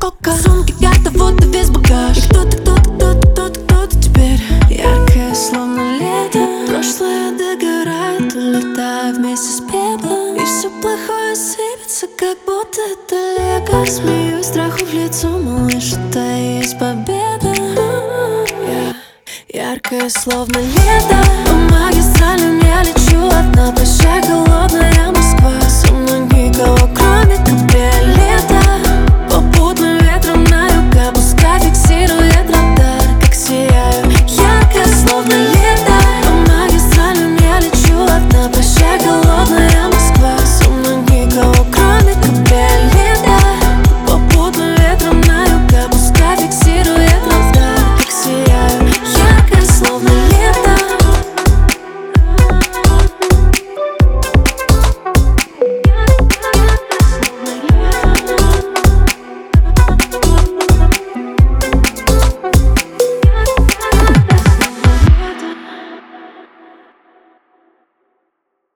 пока. Сумки, карта, вот и весь багаж. И кто-то теперь яркое, словно лето. Прошлое догорает, улетая вместе с пеплом. И все плохое сыпется, как будто это лего. Смеюсь страху в лицо, малыш, это и есть победа. Яркое, словно лето.